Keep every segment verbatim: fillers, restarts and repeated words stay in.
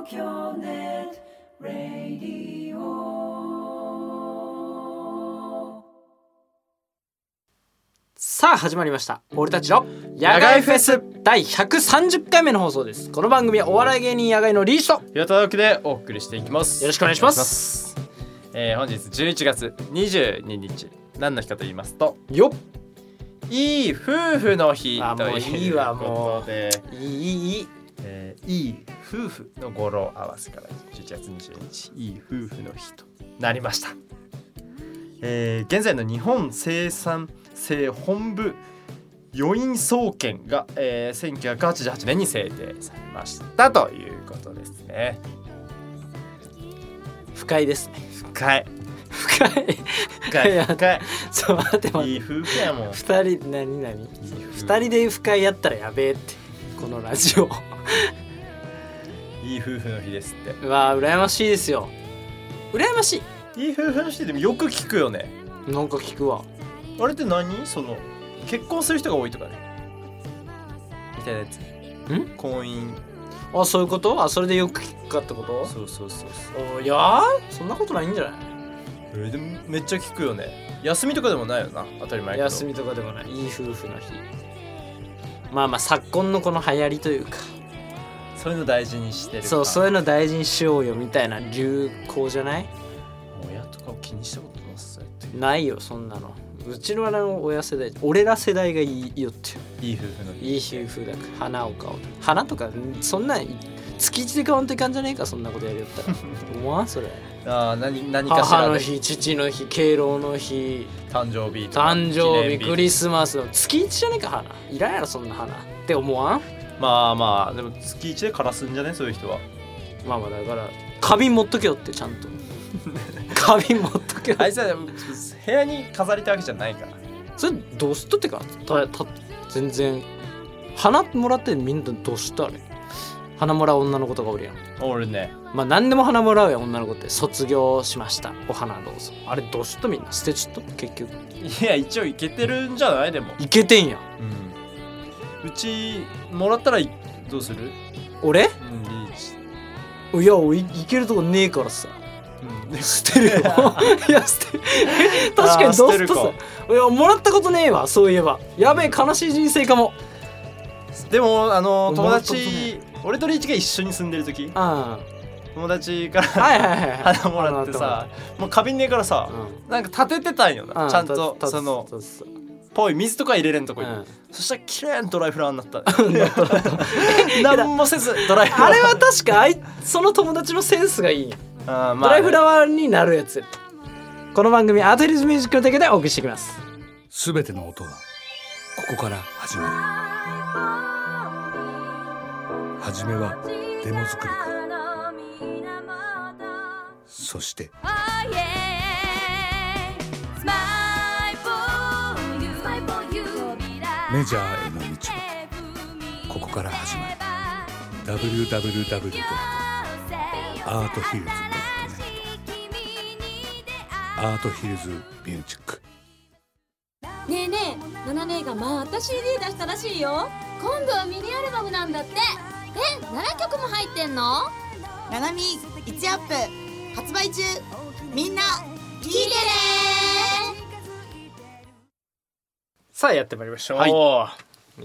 東京ネットラディオ。さあ始まりました、俺たちの野外フェスだいひゃくさんじゅっかいめの放送です。この番組はお笑い芸人野外のリーシと岩田直樹でお送りしていきます。 よろしくお願いします。 えー、本日じゅういちがつにじゅうににち、何の日かと言いますと、 よっ、 いい夫婦の日ということで、 あ、もういいわ、もういいいいいい、 えー、いい夫婦の語呂合わせからじゅういちがつにじゅうににち、いい夫婦の日となりました。えー、現在の日本生産性本部予員総研が、えー、せんきゅうひゃくはちじゅうはちねんに制定されましたということですね。 深いですね。 深い深い深い深いちょっと待って待って、 いい夫婦やもん。 二人何何二人で深いやったらやべえって、このラジオいい夫婦の日ですって。 うわー、羨ましいですよ。羨ましい。 いい夫婦の日でもよく聞くよね。 なんか聞くわ。 あれって何？その結婚する人が多いとかねみたいなやつ。 ん？ 婚姻。 あ、そういうこと？あ、それでよく聞くかってこと？ そうそうそうそう。 お、いやー、そんなことないんじゃない？ えー、でもめっちゃ聞くよね。休みとかでもないよな、当たり前けど。 休みとかでもない。いい夫婦の日。まあまあ昨今のこの流行りというか、 そういうの大事にしてるか。 そう、そういうの大事にしようよみたいな流行じゃない？ 親とかを気にしたことなさそうやって。 ないよそんなの。うちの親世代、俺ら世代がいいよって。 いい夫婦の日。 いい夫婦だから花を買おう。花とかそんな月一で買わんといかんじゃねえか、そんなことやりよったら。思わんそれ。 ああ、何何かしらで。 母の日、父の日、敬老の日、 誕生日とか誕生日、クリス。 スマスの月一じゃねえか花。いらんやろそんな花って思わん？ まあまあでも月一で枯らすんじゃね、そういう人は。 まあまあだから花瓶持っとけよってちゃんと。花瓶持っとけよ。 あいつは部屋に飾りたいわけじゃないから。 それどうすっとってか、たた全然花もらってみんなどうしたあれ。花もらう女の子とかおるやん。 俺ね。 まあ何でも花もらうやん女の子って。卒業しました、お花どうぞ。あれどうしっとみんな捨てちっと結局。 いや一応いけてるんじゃないでも。 いけてんやん。 うん。うちもらったらどうする？ 俺？ うん、リーチ。 いや俺 い, いけるとこねえからさ。 うん、 捨てるよ。いや捨て確かにどうすっとさ。いやもらったことねえわ、そういえば。やべえ、悲しい人生かも。 でもあの友もらったこと達、 ね俺とリーチが一緒に住んでる時、 あ友達からあ、はいはいはいはい。 花もらってさ、もう花瓶ねえからさ、 うん、 なんか立ててたんよな、 うん、 ちゃんとたたそのたたぽい水とか入れれんとこに、 うん、 そしたら綺麗なドライフラワーになった何もせずドライフラワー。 あれは確かあいその友達のセンスがいいんや。 あ、まあね、 ドライフラワーになるやつ。この番組アートリズムミュージックの提供でお送りしていきます。 すべての音はここから始まる。始めはデモ作りからそしてメジャーへの道はここから始まる。 ダブリューダブリューダブリュー ドットアートヒルズ ドットネット アートヒルズミュージック。 ねえねえ、ナナ姉がまた シーディー 出したらしいよ。今度はミニアルバムなんだって。え、ななきょくも入ってんの？ ナナミいちアップ発売中。みんな聞いてね。 さあやってまいりましょう。 はい、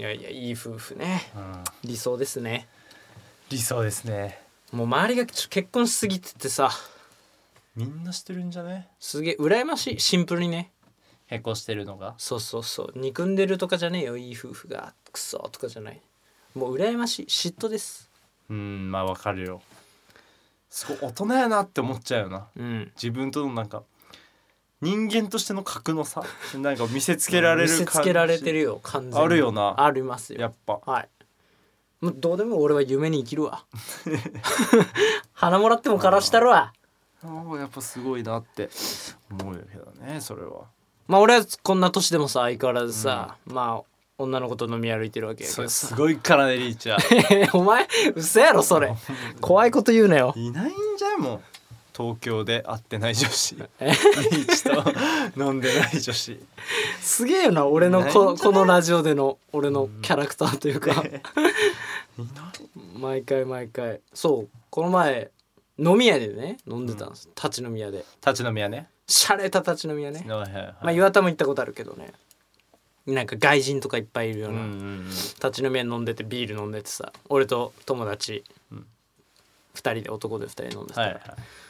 いやいや、いい夫婦ね、 うん、 理想ですね。 理想ですね。 もう周りがちょ結婚しすぎててさ、 みんなしてるんじゃね？ すげえ羨ましい。シンプルにね。 結婚してるのが。 そうそうそう、憎んでるとかじゃねえよ、いい夫婦がクソとかじゃない。もう羨ましい、嫉妬です。 うん、まあわかるよ。すごい大人やなって思っちゃうよな、 うん、 自分とのなんか人間としての格の差なんか見せつけられる感じ見せつけられてるよ、完全に。 あるよな。 ありますよ、 やっぱ。 はい。もうどうでも俺は夢に生きるわ。花もらっても枯らしたるわ。 あやっぱすごいなって思うけどね、それは。 まあ俺はこんな年でもさ、相変わらずさ、うん、まあ女の子と飲み歩いてるわけやけどさ。 すごいからね、リーチは。 お前嘘やろそれ。怖いこと言うなよ。 いないんじゃん、もう東京で会ってない女子、リーチと飲んでない女子。 すげえよな、俺の こ, このラジオでの俺のキャラクターというか。 いない毎回毎回。そうこの前飲み屋でね飲んでたんです、うん、立ち飲み屋で。 立ち飲み屋ね。 しゃれた立ち飲み屋ね、 はいはいはい、 まあ岩田も行ったことあるけどね、なんか外人とかいっぱいいるような、 うんうんうん、 立ち飲み屋飲んでてビール飲んでてさ、俺と友達、うん、ふたりで男でふたり飲んでた、はいはい、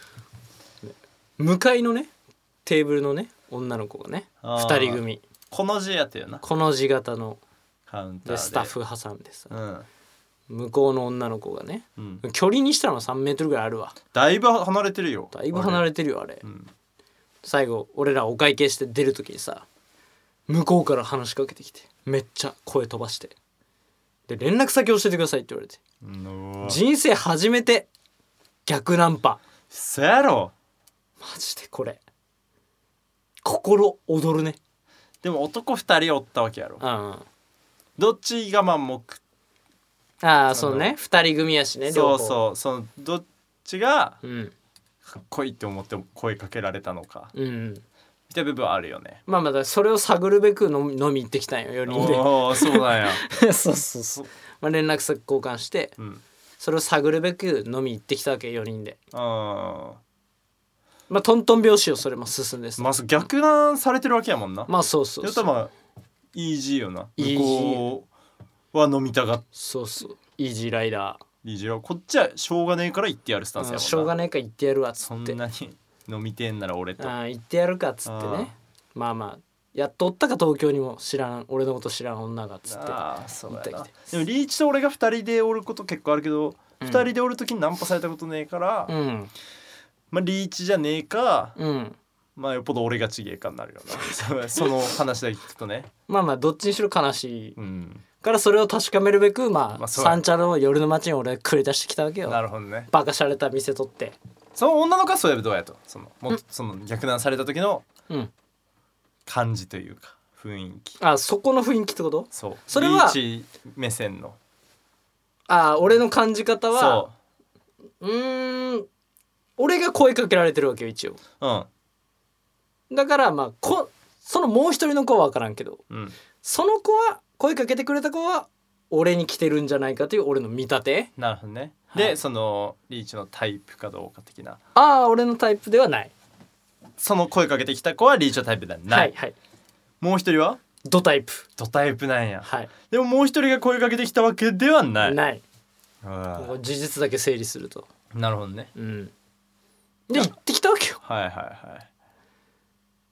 向かいのねテーブルのね女の子がねふたり組、 この字やったよな、 この字型のカウンターで, でスタッフ挟んでさ、 うん、 向こうの女の子がね、うん、距離にしたのさんメートルぐらいあるわ。 だいぶ離れてるよ。 だいぶ離れてるよあれ、うん、最後俺らお会計して出る時にさ、向こうから話しかけてきてめっちゃ声飛ばして、で連絡先教えてくださいって言われて、人生初めて逆ナンパ。 そやろ、 マジでこれ心躍るね。 でも男ふたりおったわけやろ、うん、どっちが満目。 ああそうね、ふたり組やしね。 そうそう、そのどっちがかっこいいって思って声かけられたのか、うん、みたいな部分はあるよね。 まあまだそれを探るべく飲み、飲み行ってきたんよよにんで。 おーそうなんやそうそうそう、まあ、連絡先交換して、うん、それを探るべく飲み行ってきたわけよにんで。あまあトントン拍子をそれも進んでさ、 まあ逆難されてるわけやもんな。 まあそうそうそう、 まあイージーよな。向こうは飲みたがっ、 そうそうイージーライダー。 イージーはこっちはしょうがねえから言ってやるスタンスやもんな。 しょうがねえから言ってやるわっつって、 そんなに飲みてえんなら俺とあ言ってやるかっつってね。まあまあやっとおったか東京にも知らん俺のこと知らん女がっつって。あそうやな。 でもリーチと俺がふたりでおること結構あるけど、うん、ふたりでおる時にナンパされたことねえから、うん、まあリーチじゃねえか、うん、まあよっぽど俺がちげえかになるよなその話だけ聞くとねまあまあどっちにしろ悲しい、うん、からそれを確かめるべくまあ、まあ、三茶の夜の街に俺繰り出してきたわけよ。 なるほどね。 バカしゃれた店取って、 その女の子はそういえばどうやとそのもっとその逆難された時の感じというか雰囲気、 あそこの雰囲気ってこと。 そうそれはリーチ目線のあ俺の感じ方はそううーん俺が声かけられてるわけよ一応、うん、だからまあこそのもう一人の子は分からんけど、うん、その子は声かけてくれた子は俺に来てるんじゃないかという俺の見立て。 なるほどね。で、はい、そのリーチのタイプかどうか的な。 ああ俺のタイプではない。 その声かけてきた子はリーチのタイプではない、はいはい、もう一人はドタイプ。 ドタイプなんや、 はい、 でももう一人が声かけてきたわけではないない事実だけ整理すると。 なるほどね、 うん、で行ってきたわけよ。 はいはいはい。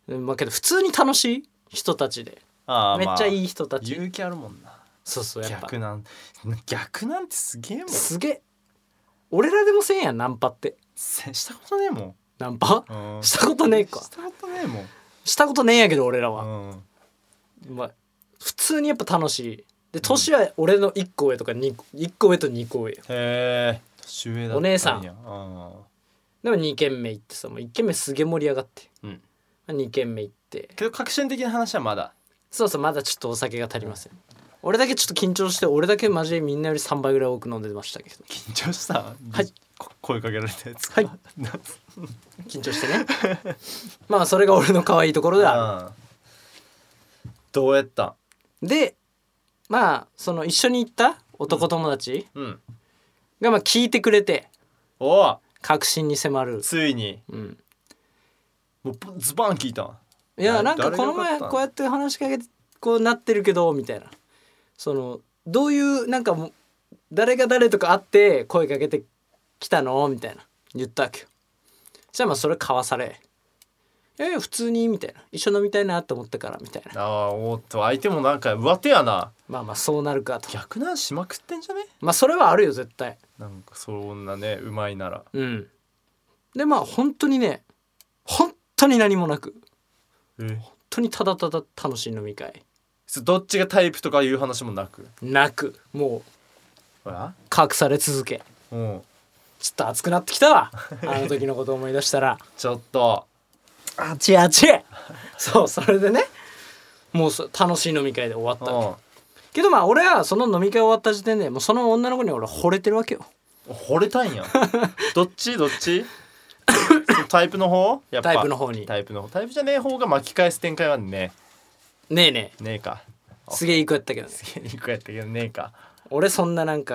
まあけど普通に楽しい人たちで、あめっちゃいい人たち、 まあ、勇気あるもんな。 そうそうやっぱ逆なん逆なんてすげえもん。 すげえ俺らでもせんやんナンパって。 したことねえもんナンパ、うん、したことねえか。 したことねえもん。 したことねえんやけど俺らは、うん、まあ普通にやっぱ楽しいで年は俺のいっこ上とかにいっこ上とにこ上。へえ年上だったんや。 お姉さん。でもに軒目行ってさもういっ軒目すげえ盛り上がって、うん、に軒目行ってけど革新的な話はまだそうそうまだちょっとお酒が足りません、うん、俺だけちょっと緊張して俺だけマジでみんなよりさんばいぐらい多く飲んでましたけど。 緊張した。 はい声かけられたやつ。 はい緊張してねまあそれが俺の可愛いところである。どうやったでまあその一緒に行った男友達がまあ聞いてくれて、 うん、お確信に迫る。 ついに、うん、もうズバン聞いた。 いやなんかこの前こうやって話しかけてこうなってるけどみたいな、そのどういうなんかも誰が誰とか会って声かけてきたのみたいな言ったわけよ。じゃあまあそれ交わされ、いやいや普通にみたいな一緒飲みたいなと思ったからみたいな。 ああおっと相手もなんか上手やな。 まあまあそうなるかと。 逆なんしまくってんじゃね。 まあそれはあるよ絶対。 なんかそんなねうまいなら。 うんでまあ本当にね本当に何もなく本当にただただ楽しい飲み会。 どっちがタイプとかいう話もなくなくもう隠され続け。うんちょっと熱くなってきたわあの時のことを思い出したらちょっとあちあちそうそれでねもう楽しい飲み会で終わったわけけどまあ俺はその飲み会終わった時点でもうその女の子に俺惚れてるわけよ。 惚れたんやどっちどっちタイプの方やっぱタイプの方にタイプの方タイプじゃねえ方が巻き返す展開はねえねえねえねえかすげえいい子やったけどねすげえいい子やったけどねえか。 俺そんななんか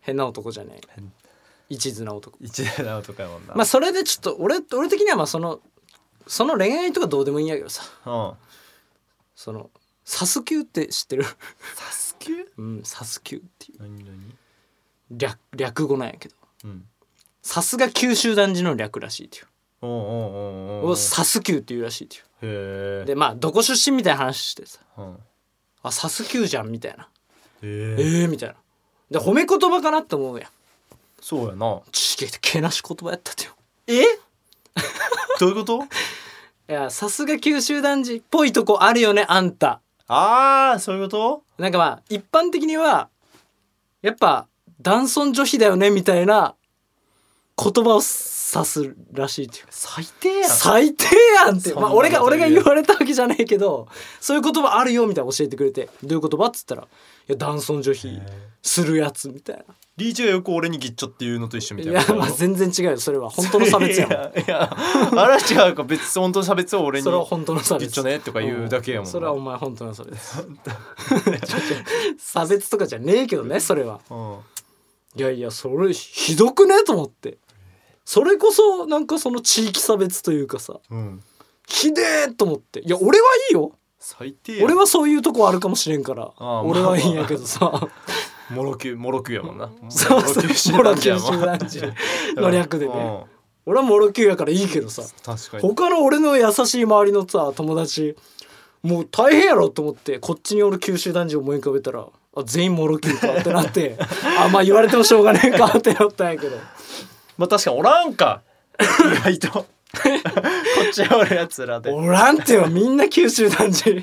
変な男じゃねえ変一途な男一途な男やもんな。 まあそれでちょっと俺俺的にはまあそのその恋愛とかどうでもいいんやけどさ、 うん、 そのサスキューって知ってる？ サスキュー？ うんサスキューっていう何何？ 略略語なんやけど、 うん、 さすが九州男児の略らしいっていう。 おうおうおうおうをサスキューっていうらしいっていう。 へえ。 でまあどこ出身みたいな話してさ、 うん、 あサスキューじゃんみたいな。 へえー、みたいな。で褒め言葉かなって思うやん。 そうやな。 ちげえけなし言葉やったってよ。え？ どういうこと？ いやさすが九州男児っぽいとこあるよねあんた。 ああそういうこと？ なんかまあ一般的にはやっぱ男尊女卑だよねみたいな言葉を指すらしいっていう。 最低やん。 最低やんって、まあ、俺が俺が言われたわけじゃないけどそういう言葉あるよみたいな教えてくれて、どういう言葉っつったらいや男尊女卑するやつみたいな。 リーチがよく俺にギッチョっていうのと一緒みたいいな。 やまあ全然違うよそれは本当の差別やもん。 いやいやあれは違うか別に本当の差別を俺にそれは本当の差別ギッチョねとか言うだけやもんな。 それはお前本当の差別差別とかじゃねえけどねそれは、 うん、 いやいやそれひどくねと思って、それこそなんかその地域差別というかさ、 うん、 ひでえと思って。いや俺はいいよ、 最低や。 俺はそういうとこあるかもしれんからああ俺はいいんやけどさモロキュモロキュやもんな。 そうそうモロキュー集団児の略でね俺はモロキューやからいいけどさ、 確かに他の俺の優しい周りのさ友達もう大変やろと思ってこっちにおる九州男児を思い浮かべたらあ全員モロキューかってなってあまあ言われてもしょうがねえかってなったんやけどまあ確かにおらんか意外とこっちはおるやつらでおらんってよみんな九州男児。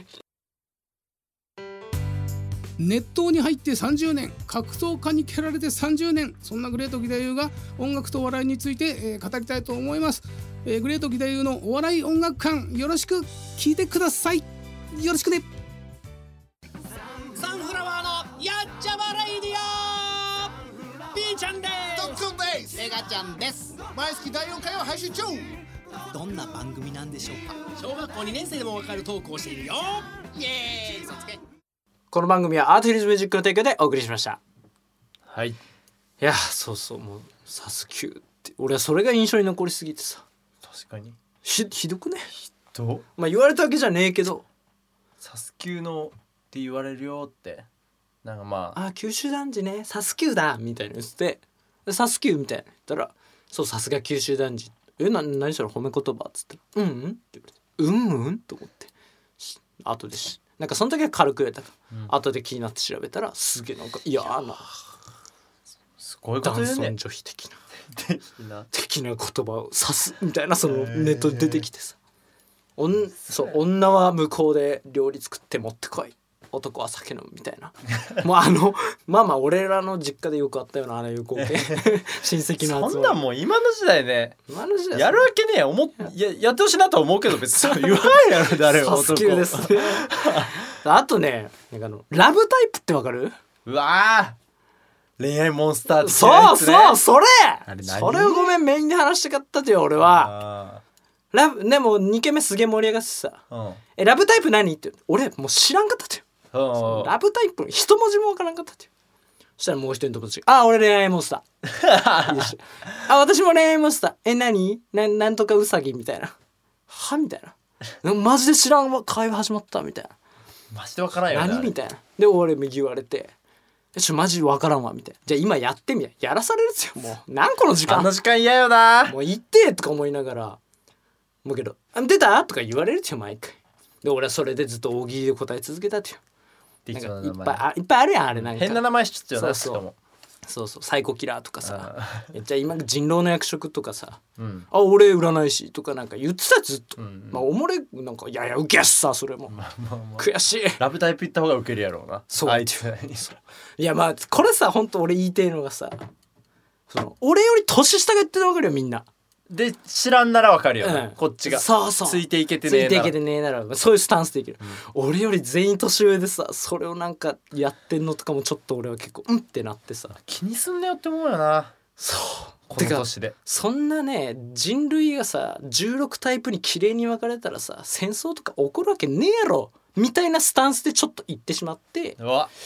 熱湯に入ってさんじゅうねん、格闘家に蹴られてさんじゅうねん、そんなグレート義太夫が音楽とお笑いについて、えー、語りたいと思います、えー、グレート義太夫のお笑い音楽館よろしく聞いてください。よろしくね。 サンフラワーのやっちゃまレイディオ B ちゃんですトックンです。 メガちゃんです。 毎月だいよんかいを配信中。 どんな番組なんでしょうか。小学校にねん生でもわかるトークをしているよ。イエーイ。そつけ。 この番組はアートヒルズミュージックの提供でお送りしました。 はい。 いやそうそうもうサスキューって俺はそれが印象に残りすぎてさ。 確かにひ, ひどくね。 どうまあ言われたわけじゃねえけどサスキューのって言われるよってなんかまああ九州男児ねサスキューだみたいな言ってサスキューみたいな言ったらそうさすが九州男児えな何それ褒め言葉っつったらうんうんって言われてうんうんと思って後でしなんかその時は軽く言えたから、うん、後で気になって調べたらすげえなんか嫌なすごいこと言うね男尊女卑的な的な言葉を指すみたいなそのネットで出てきてさおんそう女は向こうで料理作って持ってこい男は酒飲むみたいなもうあのまあまあ俺らの実家でよくあったようなあのいう光景親戚の集まりそんなんもう今の時代ね今の時代やるわけねえ思っ や, やってほしいなとは思うけど別に言わんやろ誰もサスキューですねあとねなんかあのラブタイプってわかる？ うわ恋愛モンスターってそうそうそれあれ何それをごめんメインで話したかったとよ俺はラブでもにけんめすげえ盛り上がってさ、うん、えラブタイプ何って俺もう知らんかったとよラブタイプ一文字もわからんかったってそしたらもう一人の友達があ俺恋愛モンスターいいしあ私も恋愛モンスターえ何 な, なんとかウサギみたいなはみたいなマジで知らんわ会話始まったみたいなマジでわからんよね何みたいなで俺右言われてちょマジわからんわみたいなじゃあ今やってみたいやらされるんですよもう何個の時間あの時間嫌よなもう行ってとか思いながらもうけどあ出たとか言われるってよ毎回で俺はそれでずっと大喜利で答え続けたってよなんかいっぱいあいっぱいあるやんあれなんか変な名前しちゃうよなそうそうしかもそうそうサイコキラーとかさめっちゃ今人狼の役職とかさ、うん、あ俺占い師とかなんか言ってたずっと、うんうん、まあおもれなんかいやいやウケやしさそれも、まあまあまあ、悔しいラブタイプ言った方がウケるやろうなそう相手いやまあこれさ本当俺言いてえのがさその俺より年下が言ってるの分かるよみんなで知らんならわかるよ、ねうん、こっちがそうそうついていけてねえならついていけてねえならそういうスタンスでいける、うん、俺より全員年上でさそれをなんかやってんのとかもちょっと俺は結構うんってなってさ気にすんなよって思うよなそうこの年でそんなね人類がさじゅうろくタイプに綺麗に分かれたらさ戦争とか起こるわけねえやろみたいなスタンスでちょっと言ってしまってうわ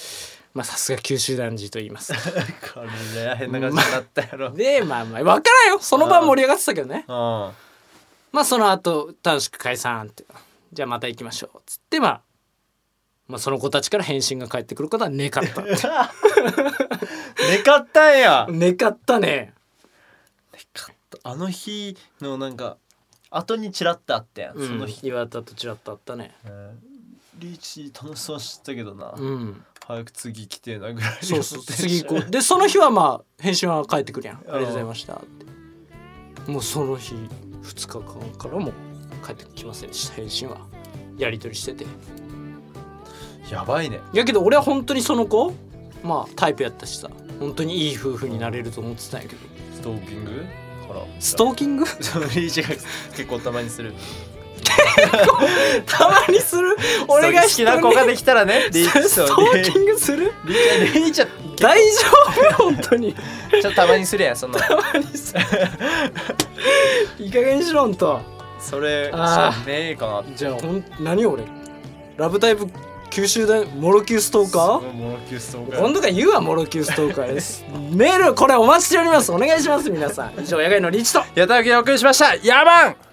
まあさすが九州男児と言いますかこれね変な感じになったやろ、 でまあまあ分からんよ、その場盛り上がってたけどね。 うん、 まあその後楽しく解散って、じゃあまた行きましょうっつって、まあまあその子たちから返信が返ってくることはねかったってねかったんや。 ねかったね。 あの日のなんか後にチラッとあったやん、 うん、 その日岩田とちらっとあったね、 えー、リーチ楽しそうにしてたけどな、 うん、 早く次来てなぐらい。 そうそう次行こうでその日はまあ返信は返ってくるやん、ありがとうございましたって。もうその日ふつかかんからも返ってきませんでした、返信は。やり取りしててやばいね。 やけど俺は本当にその子まあタイプやったしさ、本当にいい夫婦になれると思ってたんやけど、 ストーキングからストーキングそのリーチが結構たまにするたまにする俺が好きな子ができたらねリーチストーキングするリーチリーチは大丈夫本当にちょっとたまにするやんそのたまにするいい加減にしろんと。 それあじゃねえかな。 じゃあほん何俺ラブタイプ九州大モロキューストーカー、 モロキューストーカー今度から言うわモロキューストーカーですメールこれお待ちしております、お願いします皆さん。以上野外のリーチとやたわけでお送りしました。ヤーマン。